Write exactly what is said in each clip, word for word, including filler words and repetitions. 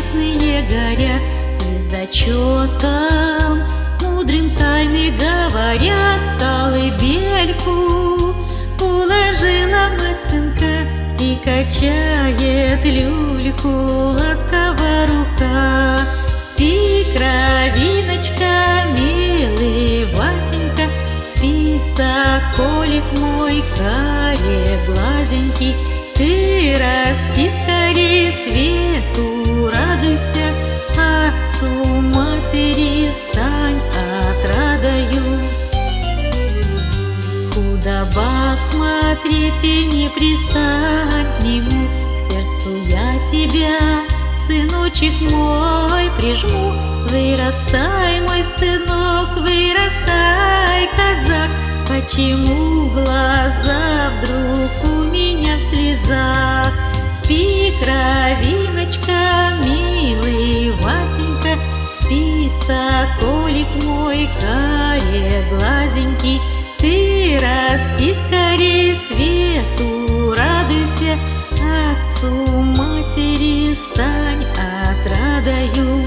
небесные горят звездочетом мудрым тайны говорят. В колыбельку уложила мать сынка и качает люльку ласково рука. Спи, кровиночка, милый Васенька, спи, соколик мой каре глазенький. Ты расти скорей, свету радуйся, отцу матери стань отрадою. Куда ба смотри, ты не пристань к нему, к сердцу я тебя, сыночек мой, прижму. Вырастай, мой сынок, вырастай, казак. Почему глаза вдруг у меня в слезах? Спи, кровиночка, милый Васенька, спи, соколик мой каре глазенький. Ты расти скорей, свету радуйся, отцу матери стань отрадою.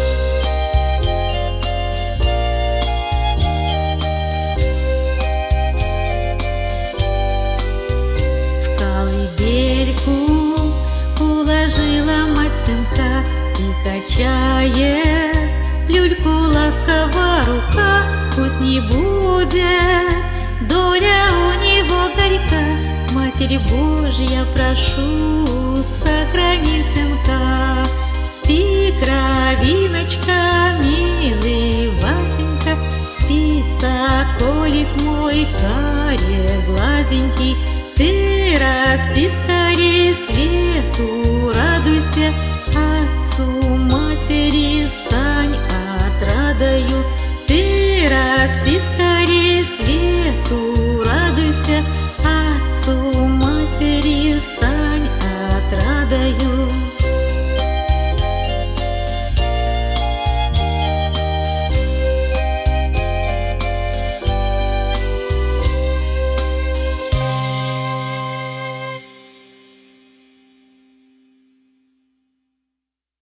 В колыбельку уложила мать сынка и качает люльку ласково рука. Пусть не будет доля у него горька, Матерь Божья, прошу, сохрани сынка. Спи, кровиночка, милый Васенька, спи, соколик мой каре глазенький. Ты расти